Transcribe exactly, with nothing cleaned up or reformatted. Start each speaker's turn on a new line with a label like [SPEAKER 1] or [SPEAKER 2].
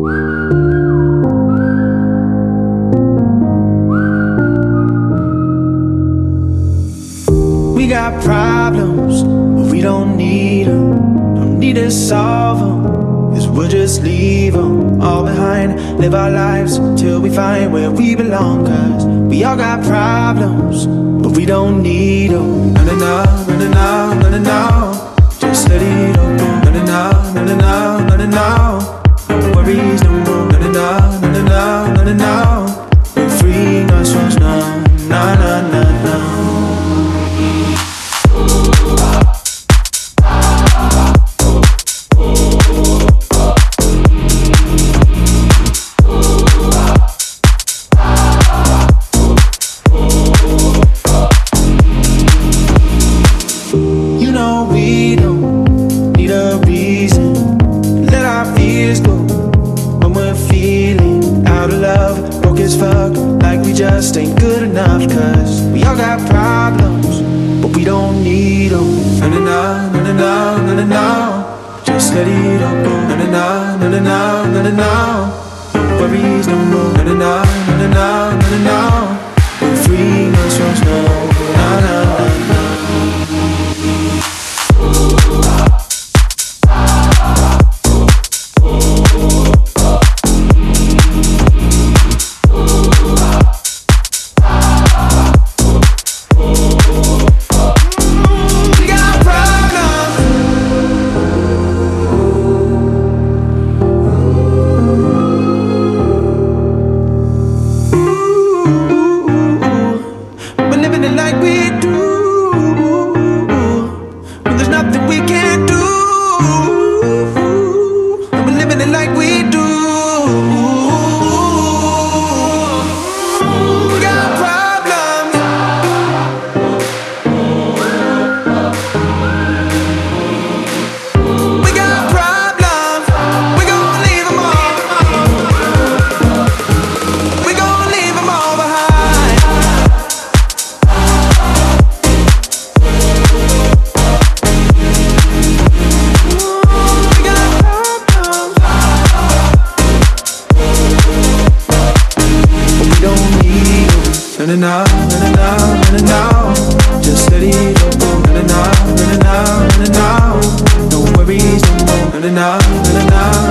[SPEAKER 1] We got problems, but we don't need them. Don't need to solve them, cause we'll just leave them all behind. Live our lives till we find where we belong. Cause we all got problems, but we don't need them. No, no, no, no, no, no, no, no, no. Just let it all go. No, no, no, no, no, no, no, no, no. No worries no more. No, no, no, no, no, no, no, no. We're free, no stress, no, no, no, no, no. Just ain't good enough, cause we all got problems, but we don't need them. No, no, no, no, no, no, no, no. Just let it all go. No, no, no, no, no, no, no, no, no. No worries no more. No, no, no, no, no, no, no, no. We're free, no stress, no, no, no, no, no. No, no, no, no, no, no, no. Just let it all go. No, no, no, no, no, no, no. No worries no more. No, no, no, no, no.